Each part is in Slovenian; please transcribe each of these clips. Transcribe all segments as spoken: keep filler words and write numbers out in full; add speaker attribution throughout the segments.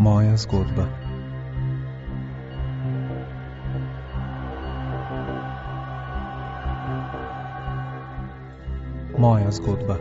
Speaker 1: Moja zgodba. Moja zgodba.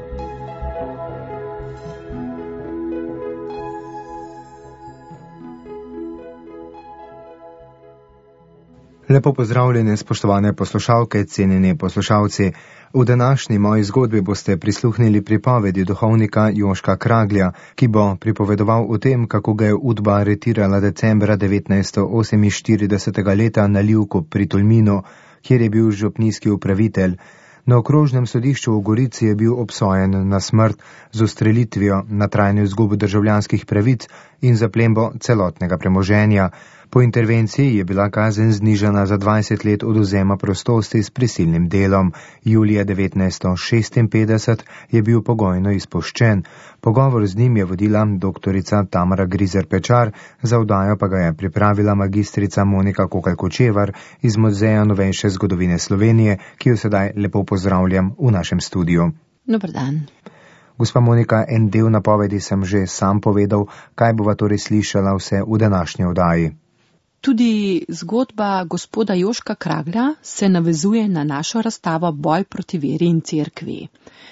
Speaker 2: Lepo pozdravljene, spoštovane poslušalke, cenjeni poslušalci. V današnji moji zgodbi boste prisluhnili pripovedi duhovnika Joška Kraglja, ki bo pripovedoval o tem, kako ga je Udba aretirala decembra devetnajststo oseminštiridesetega leta na Livku pri Tolminu, kjer je bil župnijski upravitelj. Na okrožnem sodišču v Gorici je bil obsojen na smrt z ustrelitvijo, na trajno izgubo državljanskih pravic in zaplembo celotnega premoženja. Po intervenciji je bila kazen znižana za dvajset let odvzema prostosti s prisilnim delom. Julija devetnajststo šestinpetdeset je bil pogojno izpuščen. Pogovor z njim je vodila doktorica Tamara Grizer Pečar, za oddajo pa ga je pripravila magistrica Monika Kokalj-Kočevar iz Muzeja novejše zgodovine Slovenije, ki jo sedaj lepo pozdravljam v našem studiu.
Speaker 3: Dobar dan.
Speaker 2: Gospa Monika, en del napovedi sem že sam povedal, kaj bova torej slišala vse v današnji oddaji.
Speaker 3: Tudi zgodba gospoda Joška Kraglja se navezuje na našo razstavo Boj proti veri in cerkvi.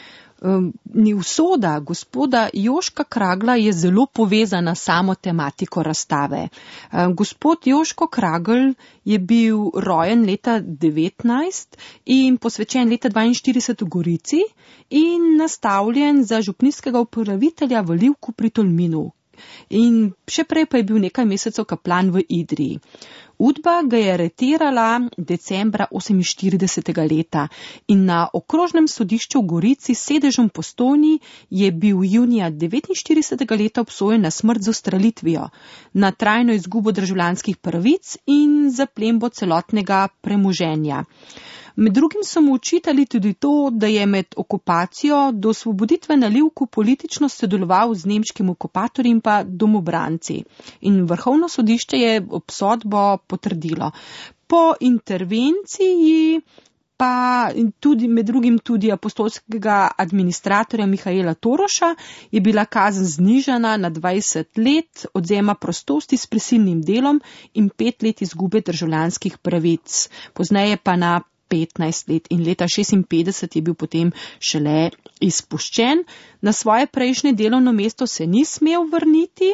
Speaker 3: Usoda gospoda Joška Kragla je zelo povezana s samo tematiko razstave. Gospod Joško Kragelj je bil rojen leta devetnajst in posvečen leta dvainštirideset v Gorici in nastavljen za župnijskega upravitelja v Livku pri Tolminu. In še prej pa je bil nekaj mesecev kaplan v Idriji. Udba ga je aretirala decembra oseminštiridesetega leta in na okrožnem sodišču v Gorici s sedežem v Postojni je bil junija devetinštiridesetega leta obsojen na smrt z ustrelitvijo, na trajno izgubo državljanskih pravic in zaplembo celotnega premoženja. Med drugim so mu očitali tudi to, da je med okupacijo do osvoboditve na Livku politično sodeloval z nemškim okupatorjem pa domobranci. In vrhovno sodišče je obsodbo potrdilo. Po intervenciji pa tudi med drugim tudi apostolskega administratorja Mihaela Toroša je bila kazen znižana na dvajset let odvzema prostosti s prisilnim delom in pet let izgube državljanskih pravic. Pozneje pa na petnajst let in leta šestinpetdeset je bil potem šele izpuščen. Na svoje prejšnje delovno mesto se ni smel vrniti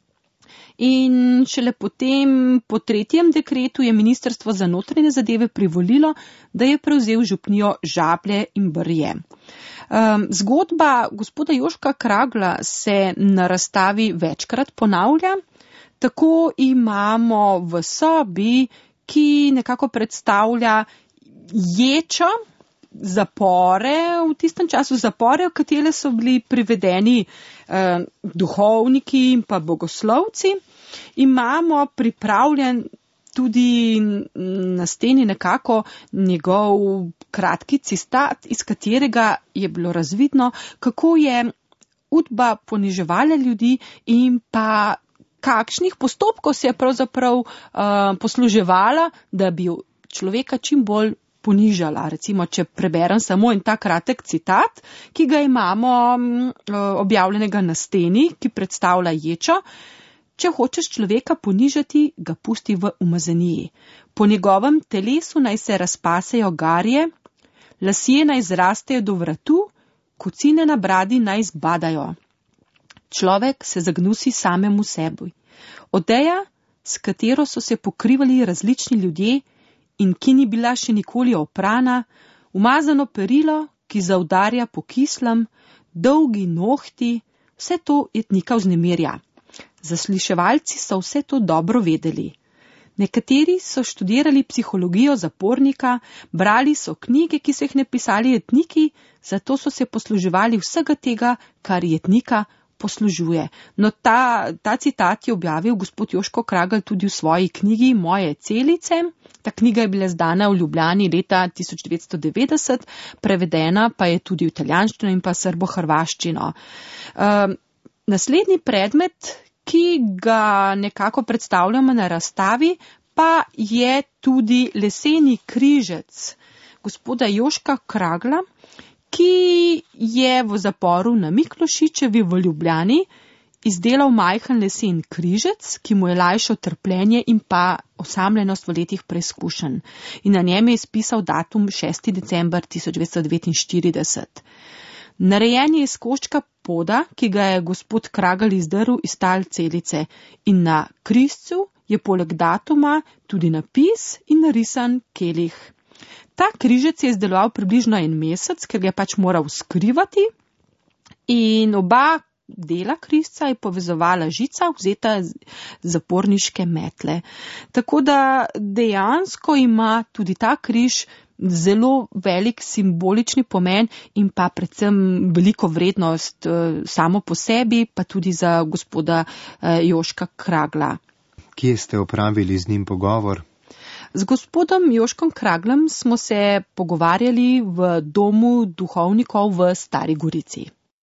Speaker 3: in šele potem po tretjem dekretu je Ministrstvo za notranje zadeve privolilo, da je prevzel župnijo Žablje in Brje. Zgodba gospoda Joška Kragla se na razstavi večkrat ponavlja. Tako imamo v sobi, ki nekako predstavlja ječo, zapore, v tistem času zapore, v katere so bili privedeni eh, duhovniki in pa bogoslovci. Imamo pripravljen tudi na steni nekako njegov kratki citat, iz katerega je bilo razvidno, kako je Udba poniževala ljudi in pa kakšnih postopkov se je pravzaprav eh, posluževala, da bi človeka čim bolj ponižala. Recimo, če preberem samo en ta kratek citat, ki ga imamo objavljenega na steni, ki predstavlja ječo. Če hočeš človeka ponižati, ga pusti v umazaniji. Po njegovem telesu naj se razpasejo garje, lasje naj zrastejo do vratu, kocine na bradi naj zbadajo. Človek se zagnusi samemu sebi. Odeja, s katero so se pokrivali različni ljudje, in ki ni bila še nikoli oprana, umazano perilo, ki zaudarja po kislem, dolgi nohti, vse to jetnika vznemirja. Zasliševalci so vse to dobro vedeli. Nekateri so študirali psihologijo zapornika, brali so knjige, ki so jih napisali jetniki, zato so se posluževali vsega tega, kar jetnika poslužuje. No, ta, ta citat je objavil gospod Joško Kragelj tudi v svoji knjigi Moje celice. Ta knjiga je bila izdana v Ljubljani leta tisoč devetsto devetdeset, prevedena pa je tudi v italijanščino in pa srbo-hrvaščino. Uh, naslednji predmet, ki ga nekako predstavljamo na razstavi, pa je tudi leseni križec gospoda Joška Kragla, ki je v zaporu na Miklošičevi v Ljubljani izdelal majhen lesen križec, ki mu je lajšal trpljenje in pa osamljenost v letih preizkušenj. In na njem je izpisal datum šesti december tisoč devetsto devetinštirideset. Narejen je iz koščka poda, ki ga je gospod Kragl izdrl iz tal celice, in na križcu je poleg datuma tudi napis in narisan kelih. Ta križec je izdeloval približno en mesec, ker ga je pač moral skrivati, in oba dela križca je povezovala žica, vzeta z zaporniške metle. Tako da dejansko ima tudi ta križ zelo velik simbolični pomen in pa predvsem veliko vrednost eh, samo po sebi, pa tudi za gospoda eh, Joška Kragla.
Speaker 2: Kje ste opravili z njim pogovor?
Speaker 3: Z gospodom Joškom Kraglem smo se pogovarjali v domu duhovnikov v Stari Gorici.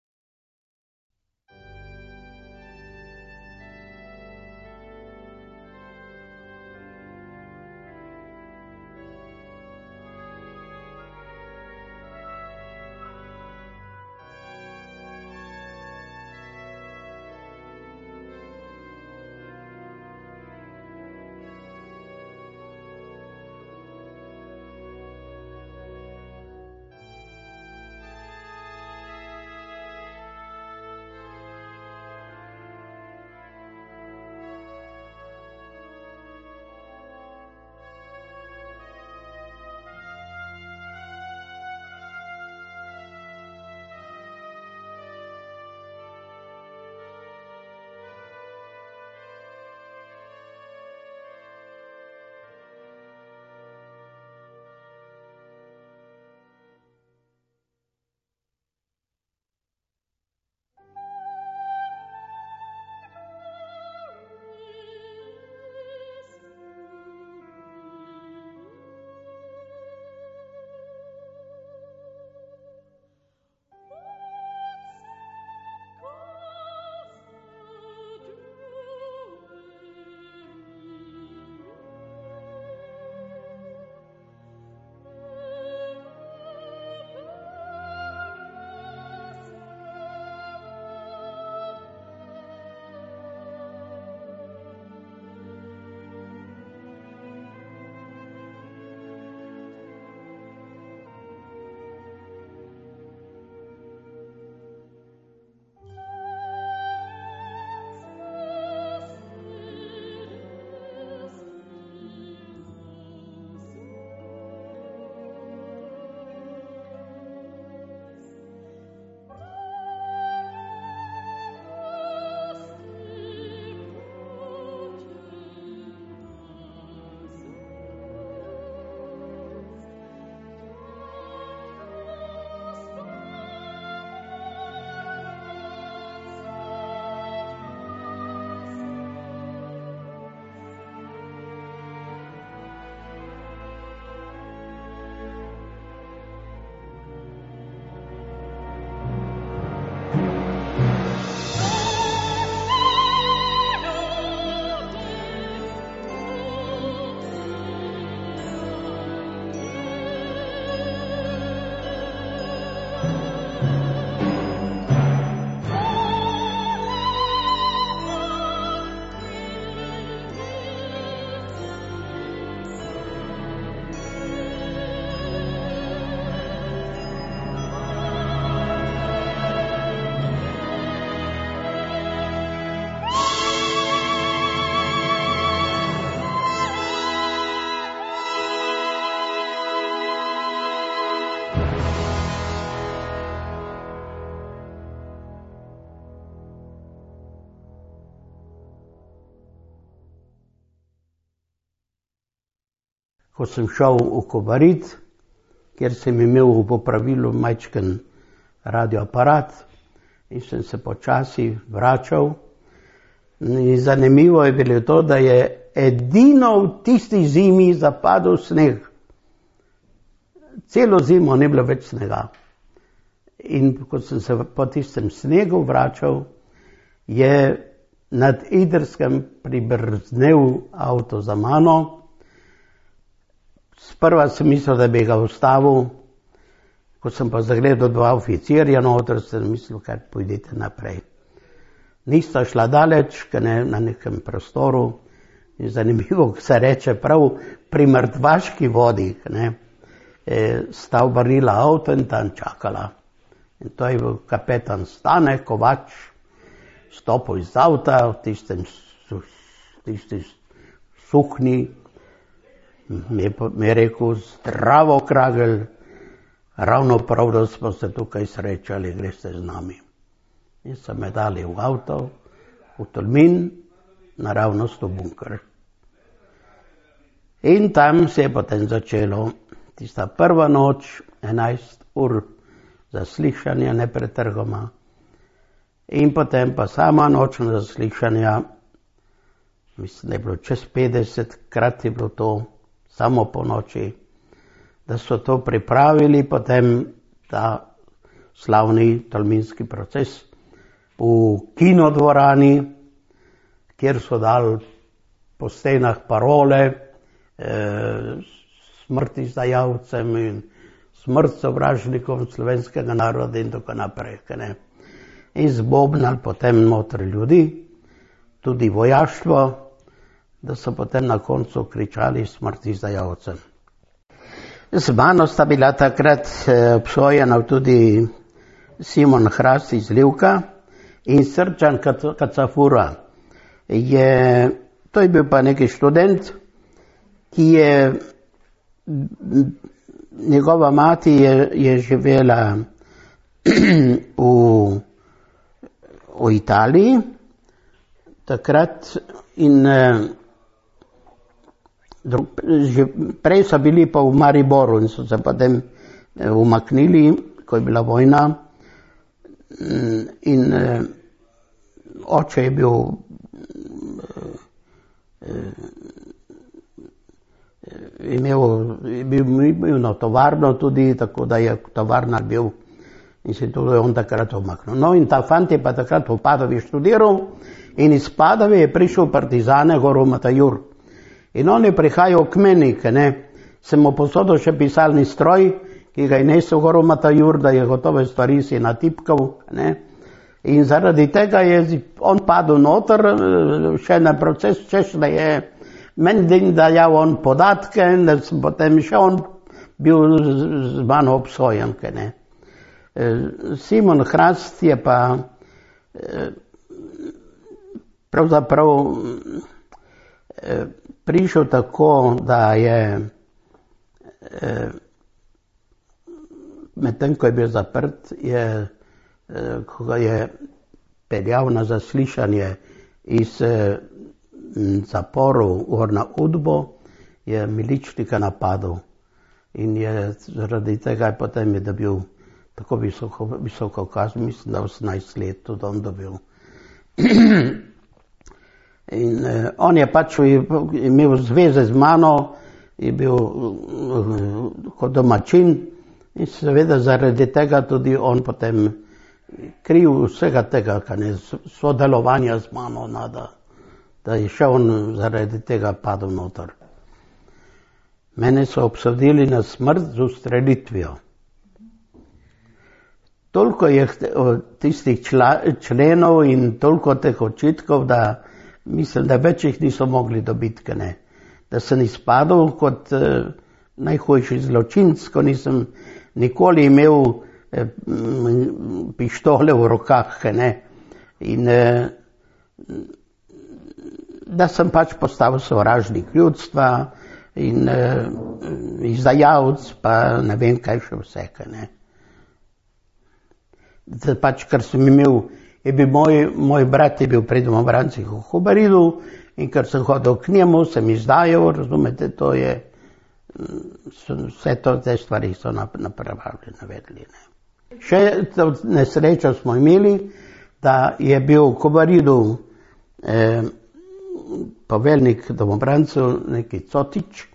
Speaker 4: Ko sem šel v Kobarid, kjer sem imel v popravilu majčken radioaparat in sem se počasi vračal. In zanimivo je bilo to, da je edino v tisti zimi zapadel sneg. Celo zimo ni bilo več snega. In ko sem se po tistem snegu vračal, je nad Idrskem pribrznel avto za mano. Sprva sem mislil, da bi ga ustavil, ko sem pa zagledal dva oficirja noter, sem mislil, kar pojdite naprej. nista šla daleč, ne, na nekem prostoru. In zanimivo, ko se reče, prav pri Mrtvaški vodi, ne, sta obrnila avto in tam čakala. In to je bil kapetan Stane Kovač, stopil iz avta v tistem tisti sukni, mi je rekel, zdravo, Kragelj, ravno prav, da smo se tukaj srečali, greste z nami. In so me dali v avto, v Tolmin, naravnost v bunker. In tam se je potem začelo tista prva noč, enajst ur zaslišanja nepretrgoma. In potem pa sama nočna zaslišanja, mislim, da je bilo čez petdeset krat je bilo to, samo po noči, da so to pripravili potem ta slavni tolminski proces v kinodvorani, kjer so dali po stenah parole, eh, smrt izdajalcem in smrt sovražnikom slovenskega naroda in tako naprej. Ne? In zbobnali potem notri ljudi, tudi vojaštvo, da so potem na koncu kričali smrt izdajalcem. Z mano sta bila takrat obsojena tudi Simon Hrast iz Livka in Srčan Kacafura. Je, to je bil pa neki študent, ki je, njegova mati je, je živela v, v Italiji takrat in že prej so bili pa v Mariboru in so se potem umaknili, ko je bila vojna. In oče je bil imel, bil, bil na tovarno tudi, tako da je tovarnar bil in se tudi on takrat umaknil. No in ta fant je pa takrat v Padovi študiral in iz Padove je prišel partizane gor v Matajur. In on je prihajal k meni, ne, sem mu posodil še pisalni stroj, ki ga je nesel gor v Matajur, da je gotove stvari si natipkal. Ne. In zaradi tega je on padel noter, še na proces, češ da je meni dajal on podatke in da sem potem še on bil z mano obsojen. Ne. Simon Hrast je pa pravzaprav prišel tako, da je medtem, ko je bil zaprt, je, ko ga je peljal na zaslišanje iz zaporov gor na Udbo, je miličnika napadel. In je zaradi tega je potem je dobil tako visoko, visoko kazen, mislim, da osemnajst let tudi on dobil. In eh, on je pač imel zveze z mano, je bil uh, kot domačin in seveda zaradi tega tudi on potem kriv vsega tega, kar je sodelovanja z mano, nada, da je še on zaradi tega padel noter. Mene so obsodili na smrt z ustrelitvijo. Toliko je tistih čla, členov in toliko teh očitkov, da mislim, da več jih niso mogli dobiti, ne. Da sem izpadel kot eh, najhujši zločinc, ko nisem nikoli imel eh, pištole v rokah, ne. In eh, da sem pač postal sovražnik ljudstva in eh, izdajalec, pa ne vem kaj še vse, ne. Da pač, ker sem imel je bil moj, moj brat je bil pri domobrancih v Kobaridu in ker sem hodil k njemu, sem izdajal, razumete, to je, vse to, te stvari so napravili, navedli. Ne. Še nesrečo smo imeli, da je bil v Kobaridu eh, poveljnik domobrancev, neki Cotič,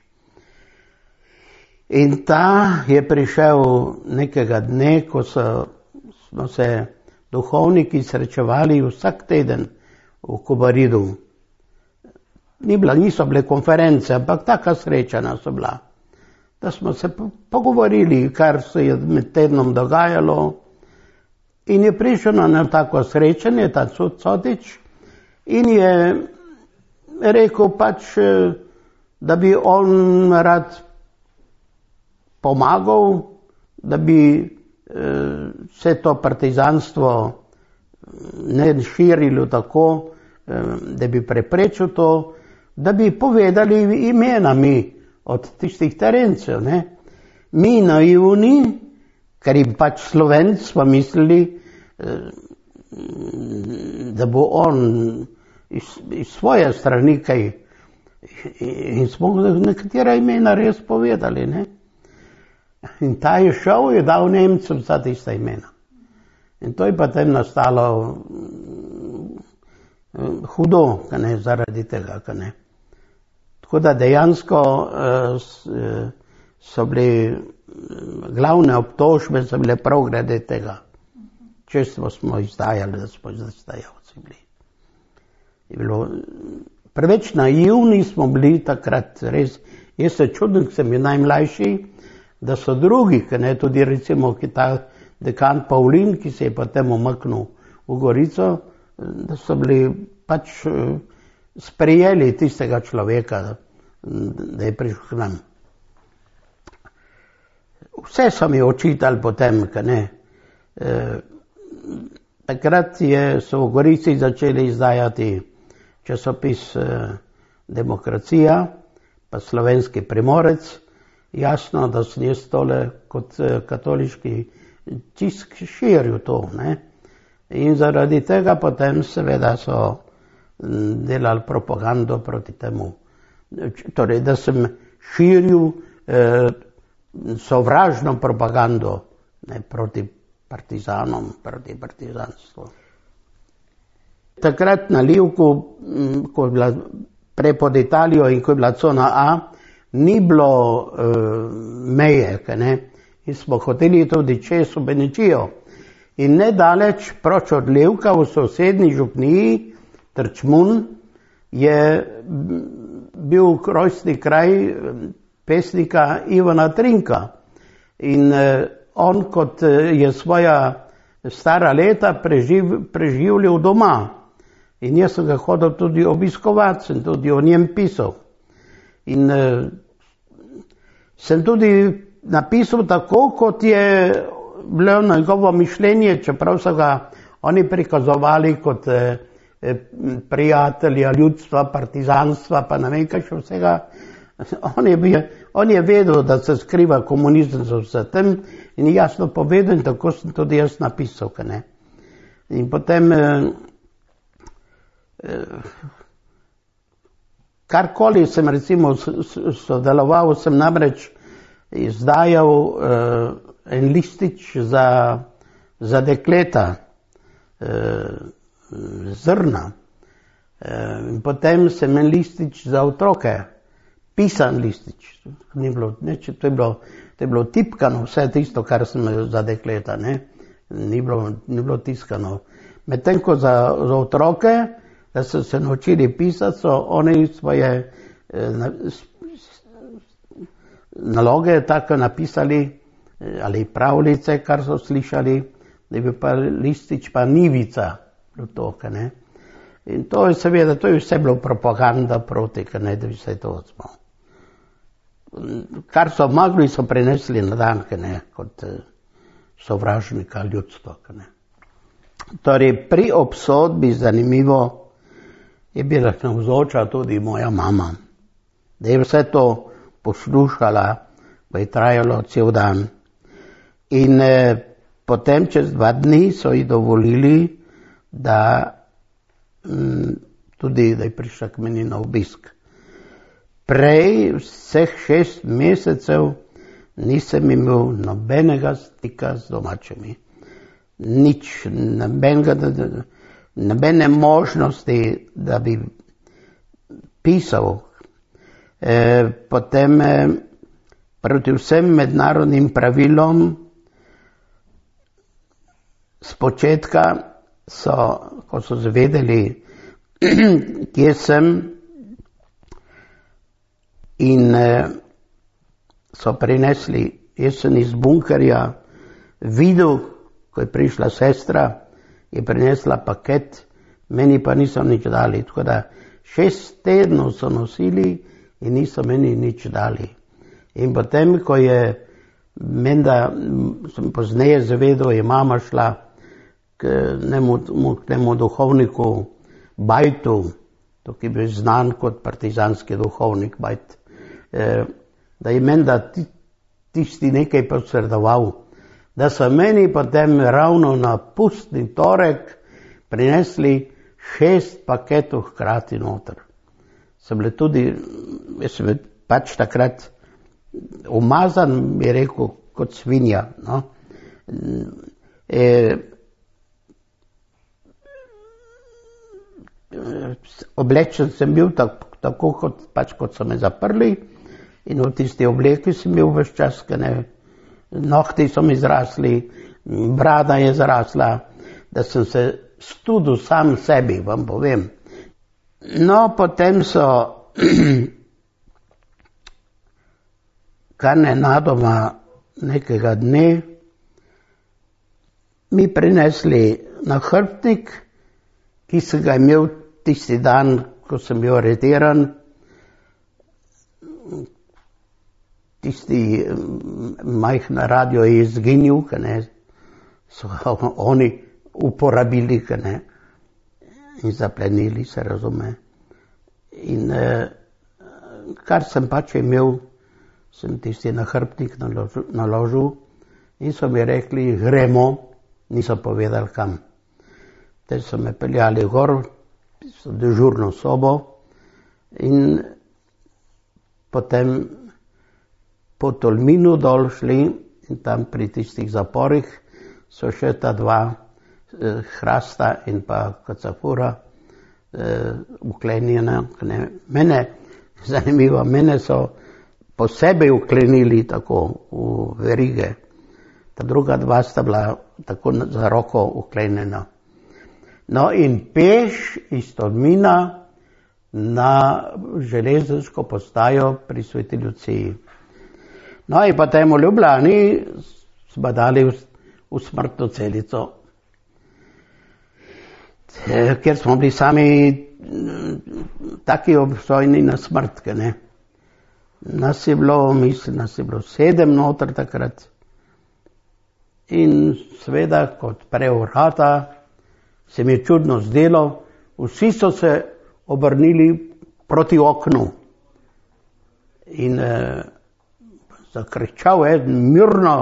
Speaker 4: in ta je prišel nekega dne, ko so, smo se duhovniki srečevali vsak teden v Kobaridu. Ni bila, niso bile konference, ampak taka srečanja so bila. Da smo se pogovorili, kar se je med tednom dogajalo. In je prišel na eno tako srečanje, ta Cotič, in je rekel pač, da bi on rad pomagal, da bi se to partizanstvo ne širilo tako, da bi preprečil to, da bi povedali imena mi od tistih terencev. Ne? Mi naivni, ker jim pač Slovenci smo mislili, da bo on iz, iz svoje strani kaj, in smo nekatera imena res povedali. Ne? In ta je šel, je dal Nemcem za tista imena. In to je potem nastalo hudo, ne, zaradi tega. Ne. Tako da dejansko so bili, glavne obtožbe so bile prav glede tega. Često smo izdajali, da smo izdajalci bili. Je bilo, preveč naivni smo bili takrat, res. Jaz se čudim, ker sem bil najmlajši, da so drugi, ne, tudi recimo ta dekan Pavlin, ki se je potem umaknil v Gorico, da so bili pač sprejeli tistega človeka, da je prišel k nam. Vse so mi očitali potem, ne. E, takrat je, so v Gorici začeli izdajati časopis e, Demokracija, pa Slovenski Primorec. Jasno, da sem jaz tole kot e, katoliški tisk širil to, ne. In zaradi tega potem seveda so delali propagando proti temu. Torej, da sem širil eh, sovražno propagando, ne, proti partizanom, proti partizanstvu. Takrat na Livku, ko je bila prej pod Italijo in ko je bila cona A, ni bilo eh, meje, ne. In smo hoteli tudi čez v Benečijo. In nedaleč proč od Levka v sosednji župniji Trčmun je bil rojstni kraj pesnika Ivana Trinka. In on, kot je svoja stara leta preživ, preživljal doma. In jaz sem ga hodil tudi obiskovati, sem tudi o njem pisal. In sem tudi napisal tako, kot je bilo njegovo mišljenje, čeprav so ga oni prikazovali kot eh, prijatelja ljudstva, partizanstva, pa ne vem kaj še vsega. On je, bil, on je vedel, da se skriva komunizem za vse tem in jasno povedal, in tako sem tudi jaz napisal. Ne? In potem eh, eh, karkoli sem recimo sodeloval, sem namreč izdajal eh, en listič za, za dekleta, eh, zrna. Eh, in potem sem en listič za otroke, pisan listič. Ni bilo, neče, to, je bilo, to je bilo tipkano, vse tisto, kar sem za dekleta, ne? Ni bilo, ni bilo tiskano. Medtem ko za, za otroke, da so se naučili pisati, so oni svoje eh, naloge tako napisali, ali pravljice, kar so slišali, da je bil pa listič, pa nivica otoka, ne. In to je seveda, to je vse bilo propaganda proti, ne, da bi se to odzval. Kar so mogli, so prenesli na dan, ne, kot sovražnika ljudstva, ne. Torej, pri obsodbi, zanimivo, je bila navzoča tudi moja mama, da je vse to poslušala, pa je trajalo cel dan. In eh, potem čez dva dni so ji dovolili, da m, tudi, da je prišla k meni na obisk. Prej vseh šest mesecev nisem imel nobenega stika z domačimi. Nič, nobenega, nobene možnosti, da bi pisal. E, potem e, proti vsem mednarodnim pravilom spočetka so, ko so zvedeli, kje sem, in e, so prinesli, jaz sem iz bunkerja videl, ko je prišla sestra, je prinesla paket, meni pa niso nič dali. Tako da šest tednov so nosili in niso meni nič dali. In potem, ko je menda, sem pozneje zavedel, je mama šla k nemu, k nemu duhovniku Bajtu, to ki je bil znan kot partizanski duhovnik Bajt, e, da je menda tisti nekaj posredoval, da so meni potem ravno na pustni torek prinesli šest paketov hkrati noter. Sem bile tudi, jaz sem pač takrat umazan, bi rekel, kot svinja. No? E, oblečen sem bil tako, tako kot, pač, kot so me zaprli in v tisti obleki sem bil ves čas, ne, nohti so mi zrasli, brada je zrasla, da sem se studil sam sebi, vam povem. No, potem so kar nenadoma nekega dne mi prinesli nahrbtnik, ki sem ga imel tisti dan, ko sem bil aretiran. Tisti majhna radio je izginil, ker ne, so oni uporabili, ker ne, in zaplenili, se razume. In eh, kar sem pač imel, sem tisti nahrbtnik naložil, naložil in so mi rekli, gremo, niso povedali kam. Te so me peljali gor, so dežurno sobo in potem po Tolminu dol šli in tam pri tistih zaporih so še ta dva eh, Hrasta in pa Kacafura eh, uklenjena. Mene, zanimivo, mene so posebej uklenili tako v verige. Ta druga dva sta bila tako za roko uklenjena. No in peš iz Tolmina na železniško postajo pri Sveti Luciji. No in potem v Ljubljani smo dali v, v smrtno celico, ker smo bili sami taki obsojeni na smrt, ne. Nas je bilo, mislim, nas je bilo sedem noter takrat. In seveda, kot prej vrata, se mi je čudno zdelo, vsi so se obrnili proti oknu. In eh, zakričal je mirno.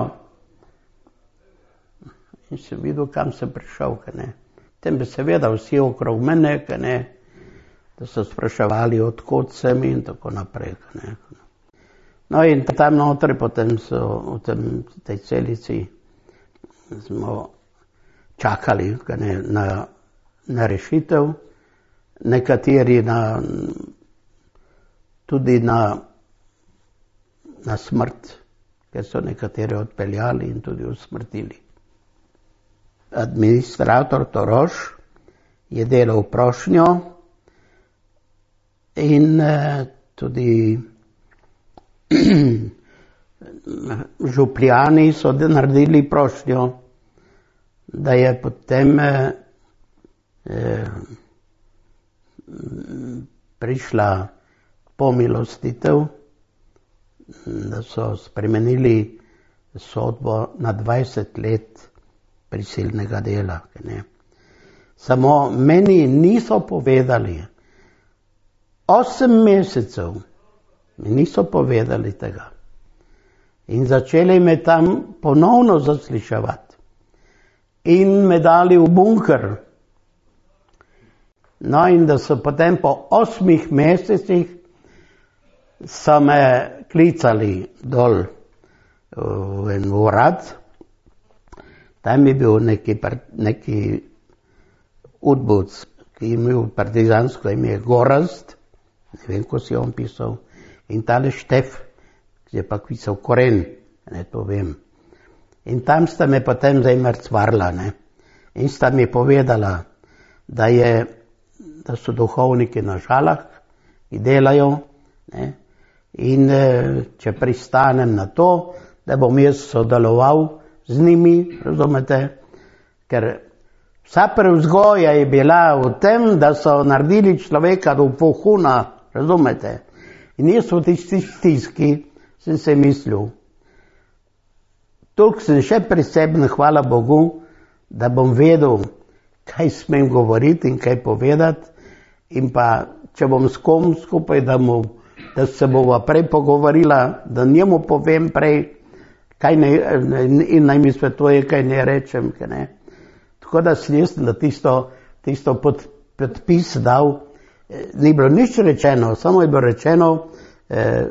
Speaker 4: In sem videl, kam sem prišel, ne. Tem bi seveda vsi okrog mene, ne, da so spraševali, odkot sem in tako naprej. Ne. No in tam notri potem so v tem, tej celici smo čakali ne, na, na rešitev, nekateri na, tudi na, na smrt, ker so nekateri odpeljali in tudi usmrtili. Administrator Torož je delal prošnjo in eh, tudi župljani so naredili prošnjo, da je potem eh, prišla pomilostitev, da so spremenili sodbo na dvajset let prisilnega dela. Ne. Samo meni niso povedali, osem mesecev mi niso povedali tega. In začeli me tam ponovno zasliševati. In me dali v bunker. No in da so potem po osmih mesecih so me klicali dol v en urad. Tam je bil neki, neki udbovc, ki je imel partizansko ime Gorazd, ne vem, ko si on pisal, in tale Štef, ki je pa pisal Koren, ne to vem. In tam sta me potem zdaj mrcvarla, ne. In sta mi povedala, da, je, da so duhovniki na Žalah, ki delajo, ne. In če pristanem na to, da bom jaz sodeloval z njimi, razumete, ker vsa prevzgoja je bila v tem, da so naredili človeka do vohuna, razumete? In jaz v tisti stiski sem se mislil, toliko sem še priseben, hvala Bogu, da bom vedel, kaj smem govoriti in kaj povedati, in pa, če bom s kom skupaj, da, mu, da se bova prej pogovorila, da njemu povem prej, kaj ne, in naj mi svetuje, kaj ne rečem, kaj ne. Tako da sem jaz na tisto, tisto pod, podpis dal, ni bilo nič rečeno, samo je bilo rečeno, eh,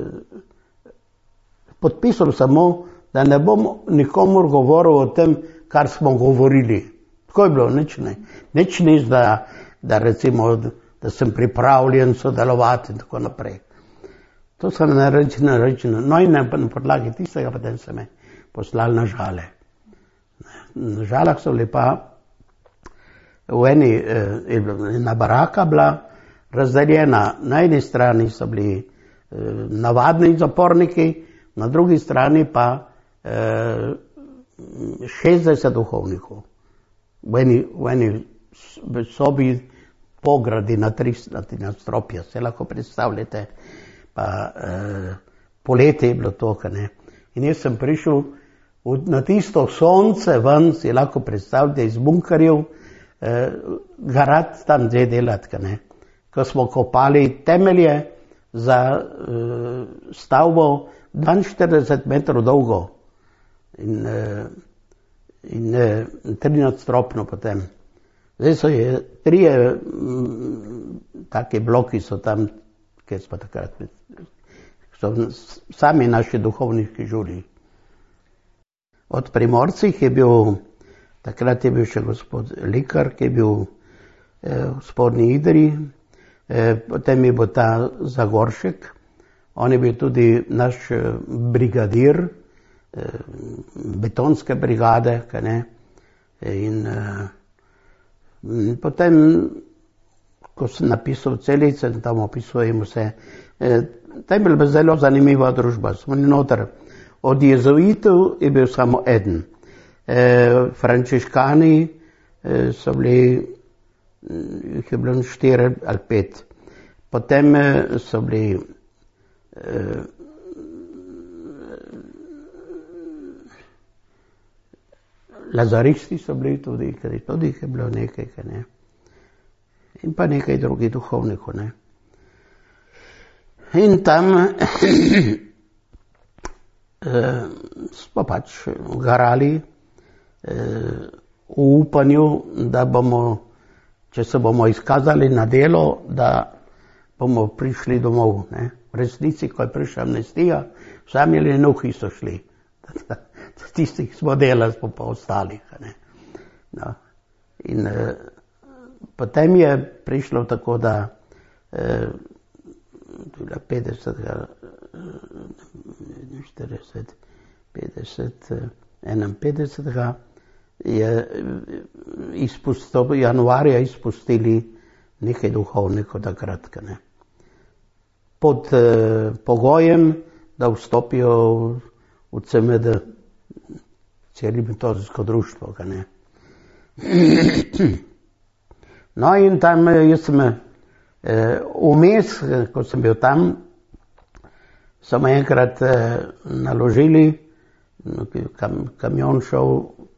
Speaker 4: podpisal samo, da ne bom nikomur govoril o tem, kar smo govorili. Tako je bilo, nič ne. Nič ni, da, da recimo, da sem pripravljen sodelovati in tako naprej. To so narečeno, narečeno. No in na podlagi tistega potem se me poslali na Žale. Na Žalah so bili pa v eni, ena baraka bila razdeljena. Na eni strani so bili navadni zaporniki, na drugi strani pa šestdeset duhovnikov. V eni, v eni sobi pogradi na tri nadstropja, se lahko predstavljate, pa eh, poletje je bilo to, ne. In jaz sem prišel v, na tisto sonce ven, si lahko predstavljate, iz bunkerjev, eh, garat tam zdaj delati, ne. Ko smo kopali temelje za eh, stavbo dvainštirideset metrov dolgo in, eh, in eh, tri nadstropno potem. Zdaj so je trije m, take bloki so tam, kjer smo takrat, so sami naši duhovniki žuli. Od Primorcih je bil, takrat je bil še gospod Likar, ki je bil eh, v Spodnji Idri, eh, potem je bil ta Zagoršek, on je bil tudi naš brigadir, eh, betonske brigade, kaj ne, in eh, potem, ko sem napisal celice, tam opisujem vse, eh, tam je bila zelo zanimiva družba, smo noter. Od jezuitov je bil samo eden. E, frančiškani e, so bili, jih je bilo štiri ali pet. Potem so bili e, lazaristi so bili tudi, ker tudi jih je bilo nekaj, kaj ne. In pa nekaj drugih duhovnikov, ne. In tam Uh, smo pač garali uh, v upanju, da bomo, če se bomo izkazali na delo, da bomo prišli domov. Ne? V resnici, ko je prišla amnestija, sami lenuhi so šli. Tisti, ki smo delali, smo pa ostali. Ne? No. In uh, potem je prišlo tako, da uh, petdeset štirideset, petdeset, enainpetdesetega je izpustil, januarja izpustili nekaj duhovnikov takrat, ne. Pod eh, pogojem, da vstopijo v C M D, celi metodsko društvo, ne. No in tam jaz sem vmes, eh, ko sem bil tam, so me enkrat eh, naložili, kam, kamion šel,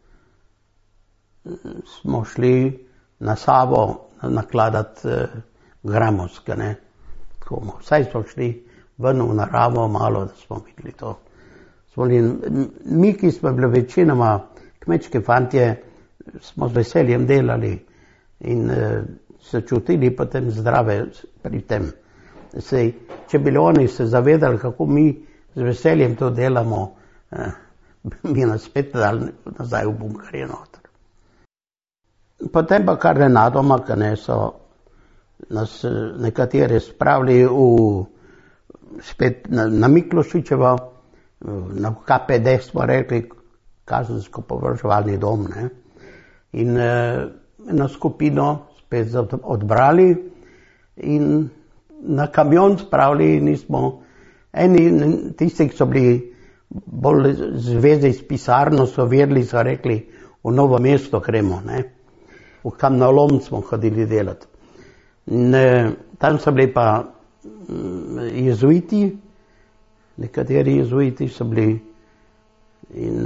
Speaker 4: smo šli na Savo nakladati eh, gramoske, ne. Tako, vsaj smo šli ven v naravo malo, da smo videli to. Smo li, mi, ki smo bili večinoma kmečki fantje, smo z veseljem delali in eh, se čutili potem zdrave pri tem. Sej, če bi oni se zavedali, kako mi z veseljem to delamo, eh, bi nas spet dali nazaj v bunkerje noter. Potem pa kar nenadoma, ka ne so nas nekateri spravili v, spet na, na Miklošičevo, na K P D smo rekli, kazensko povrževalni dom, ne. In eh, na skupino spet odbrali in na kamion spravili, nismo, eni, tisti, ki so bili bolj zvezi s pisarno, so verili, so rekli, v Novo mesto gremo, ne. V kamnolom smo hodili delati. Ne, tam so bili pa jezuiti, nekateri jezuiti so bili in,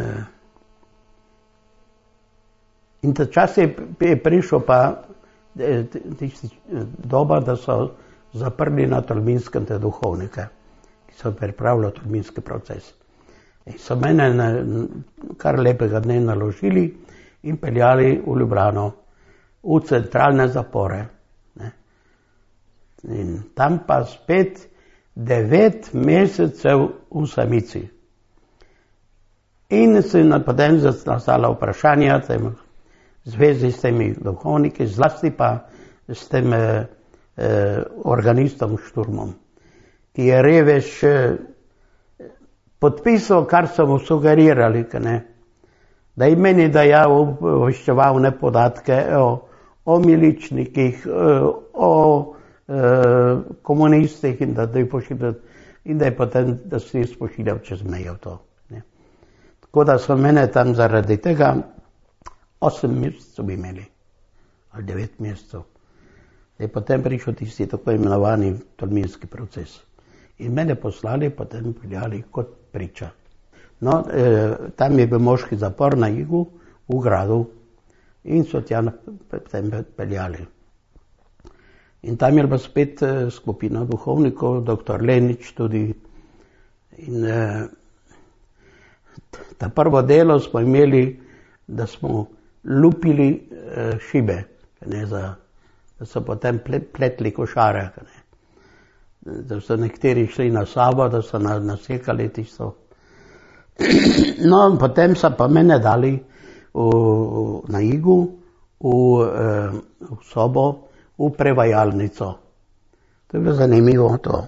Speaker 4: in ta čas je, je prišel pa tisti doba, da so zaprli na Tolminskem te duhovnike, ki so pripravljali tolminski proces. In so mene na, kar lepega dne naložili in peljali v Ljubljano, v centralne zapore. Ne. In tam pa spet devet mesecev v samici. In se je potem nastala vprašanja v zvezi s temi duhovniki, zlasti pa s tem eh, organistom Šturmom, ki je revež eh, podpisal, kar so mu sugerirali, ne? Da je meni dajal obveščevalne podatke o, o miličnikih, o e, komunistih in da, da, je pošiljal, in da je potem, da se je spošiljal čez mejo to. Ne? Tako da so mene tam zaradi tega osem mesecev imeli, ali devet mesecev. Da je potem prišel tisti tako imenovani tolminski proces. In mene poslali, potem peljali kot priča. No, eh, tam je bil moški zapor na Igu, v gradu, in so tja potem peljali. In tam je bila spet eh, skupina duhovnikov, doktor Lenič tudi. In eh, ta prvo delo smo imeli, da smo lupili eh, šibe, ne, za, da so potem pletli košare. Ne. Da so nekateri šli na Savo, da so nasekali tisto. No, potem so pa mene dali v, na Igu, v, v sobo, v prevajalnico. To je bilo zanimivo to.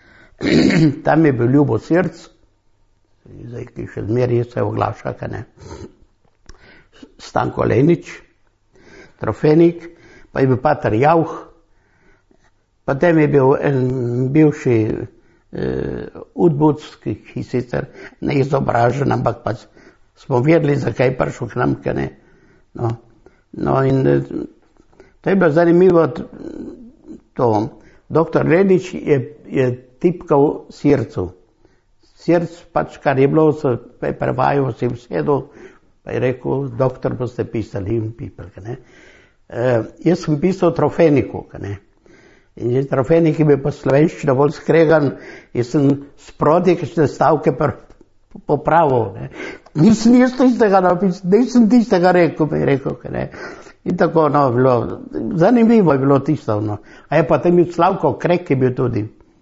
Speaker 4: Tam je bil Ljubo Sirc, zdaj, ki še zmeraj se oglaša, ne. Stanko Lenič, Trofenik, pa je bil pater Jauh, potem je bil en bivši eh, udbuc, ki sicer neizobražen, ampak pa smo vedeli, zakaj je prišel k nam, ne. No, no in to je bilo zanimivo to. Doktor Lenič je, je tipkal Sircu. Sirc pač, kar je bilo, so prevajal, si vsedel, pa je rekel, doktor, boste pisali in pipel, ne. Eh, jaz sem pisal Trofeniku, ne. In že Trofenik je bil po slovenščino bolj skregan, jaz sem sproti kakšne stavke popravil, ne. Nisem jaz tistega napisal, nisem tistega rekel, bi rekel, ne. In tako, no, bilo, zanimivo je bilo tisto, no. A je potem bil Slavko Krek, je bil tudi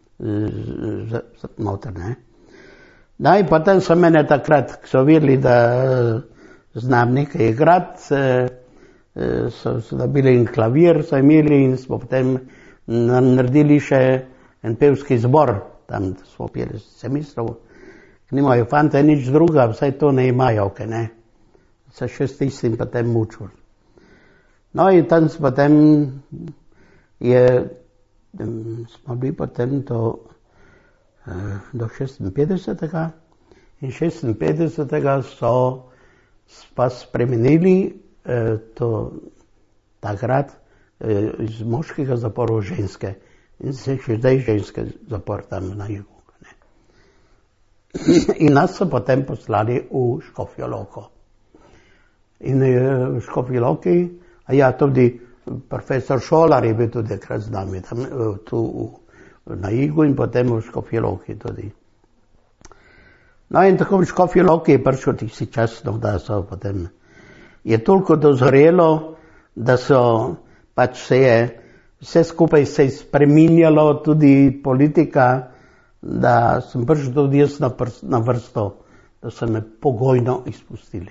Speaker 4: z, z, noter, ne. No, in potem so mene takrat, ko so videli, da znam nekaj igrati, so, so dobili in klavir, so imeli in smo potem naredili še en pevski zbor, tam smo peli semistrov, ki nimajo fante nič druga, vsaj to ne imajo, kaj ne. Se še s tistim potem mučil. No in tam potem je, smo bili potem do, do šestinpetdesetega in šestinpetdesetega so pa spremenili eh, to takrat iz moškega zapora v ženske. In se še zdaj ženske zapor tam na Igu. Ne. In nas so potem poslali v Škofjo Loko. In v Škofji Loki, a ja, tudi profesor Šolar je bil tudi krat z nami, tam tu na Igu in potem v Škofji Loki tudi. No in tako v Škofji Loki je prišel tisti čas, no, da so potem, je toliko dozorelo, da so pač se je, vse skupaj se je spreminjalo, tudi politika, da sem prišel tudi jaz na, na vrsto, da so me pogojno izpustili.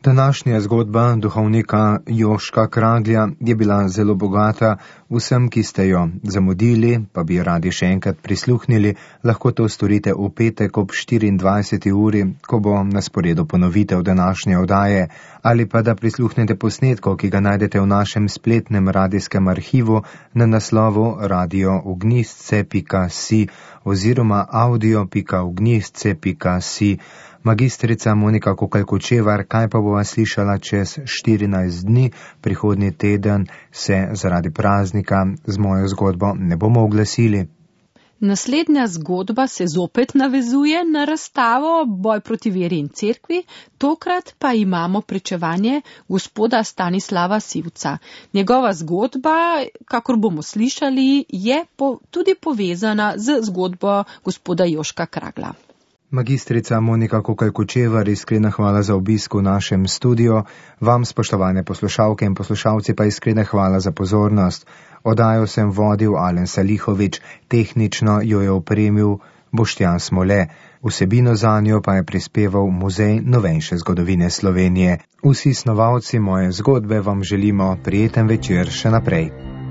Speaker 2: Današnja zgodba duhovnika Joška Kraglja je bila zelo bogata. Vsem, ki ste jo zamudili, pa bi radi še enkrat prisluhnili, lahko to storite v petek ob štiriindvajseti uri, ko bo na sporedu ponovitev današnje oddaje, ali pa da prisluhnete posnetko, ki ga najdete v našem spletnem radijskem arhivu na naslovu radio ognistce pika si oziroma audio pika ognistce pika si. Magistrica Monika Kokalj-Kočevar, kaj pa bova slišala čez štirinajst dni, prihodnji teden se zaradi praznika z mojo zgodbo ne bomo oglasili.
Speaker 3: Naslednja zgodba se zopet navezuje na razstavo Boj proti veri in cerkvi, tokrat pa imamo pričevanje gospoda Stanislava Sivca. Njegova zgodba, kakor bomo slišali, je po, tudi povezana z zgodbo gospoda Joška Kragla.
Speaker 2: Magistrica Monika Kokalj-Kočevar, iskrena hvala za obisk v našem studiu. Vam, spoštovane poslušalke in poslušalci, pa iskrena hvala za pozornost. Oddajo sem vodil Alen Salihovič, tehnično jo je opremil Boštjan Smole. Vsebino zanjo pa je prispeval Muzej novejše zgodovine Slovenije. Vsi snovalci moje zgodbe vam želimo prijeten večer še naprej.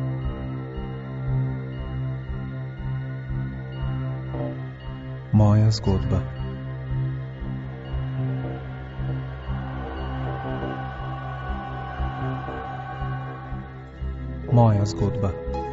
Speaker 1: Moja zgodba. Moja zgodba.